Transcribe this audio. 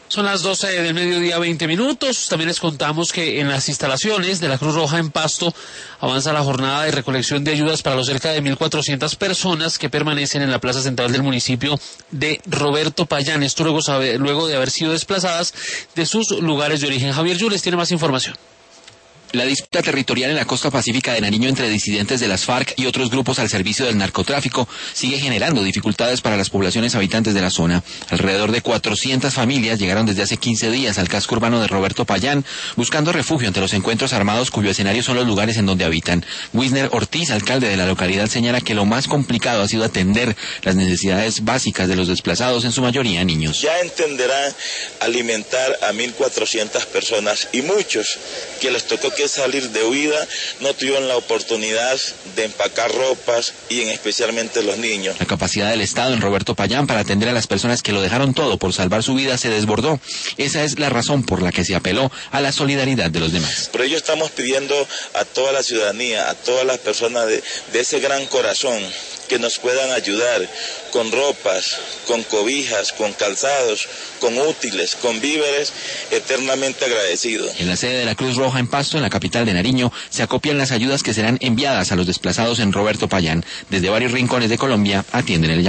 Son las 12 del mediodía, 20 minutos. También les contamos que en las instalaciones de la Cruz Roja en Pasto avanza la jornada de recolección de ayudas para los cerca de 1.400 personas que permanecen en la plaza central del municipio de Roberto Payán. Esto luego de haber sido desplazadas de sus lugares de origen. Javier Yules tiene más información. La disputa territorial en la costa pacífica de Nariño entre disidentes de las FARC y otros grupos al servicio del narcotráfico sigue generando dificultades para las poblaciones habitantes de la zona. Alrededor de 400 familias llegaron desde hace 15 días al casco urbano de Roberto Payán, buscando refugio ante los encuentros armados cuyo escenario son los lugares en donde habitan. Wisner Ortiz, alcalde de la localidad, señala que lo más complicado ha sido atender las necesidades básicas de los desplazados, en su mayoría niños. Ya entenderán alimentar a 1.400 personas y muchos que les tocó que salir de huida no tuvieron la oportunidad de empacar ropas y especialmente los niños. La capacidad del Estado en Roberto Payán para atender a las personas que lo dejaron todo por salvar su vida se desbordó. Esa es la razón por la que se apeló a la solidaridad de los demás. Por ello estamos pidiendo a toda la ciudadanía, a todas las personas de ese gran corazón, que nos puedan ayudar con ropas, con cobijas, con calzados, con útiles, con víveres, eternamente agradecidos. En la sede de la Cruz Roja en Pasto, en la capital de Nariño, se acopian las ayudas que serán enviadas a los desplazados en Roberto Payán. Desde varios rincones de Colombia atienden el llamado.